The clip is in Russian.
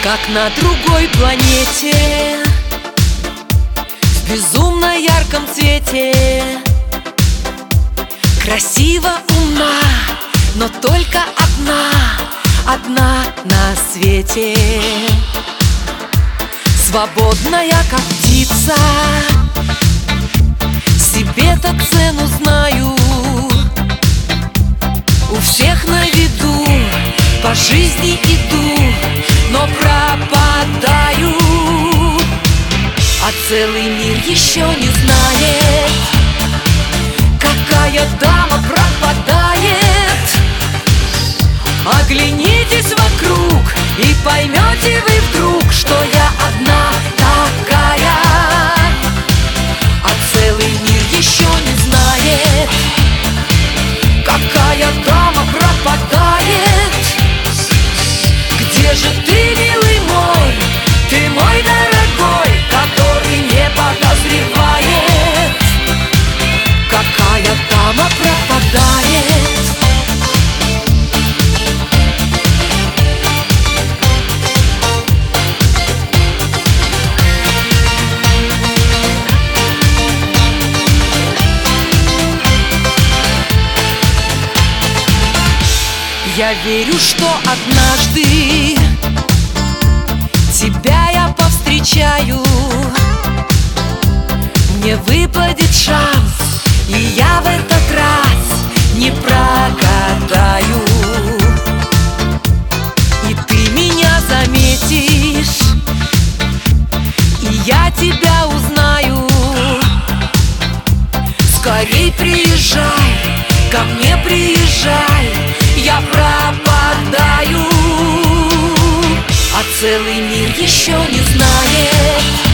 как на другой планете, в безумно ярком цвете. Красиво, умна, но только одна на свете. Свободная, как птица, себе-то цену знаю. У всех на виду, по жизни иду, но пропадаю. А целый мир еще не знает, какая дама пропадает. Оглянитесь вокруг и поймете вы вдруг, что я одна такая. А целый мир еще не знает, какая дама пропадает. Где же ты, милый мой, ты мой дорогой, который не подозревает, какая дама пропадает. Я верю, что однажды тебя я повстречаю. Мне выпадет шанс, и я в этот раз не прогадаю. И ты меня заметишь, и я тебя узнаю. Скорей приезжай, ко мне приезжай, я пропадаю. А целый мир еще не знает,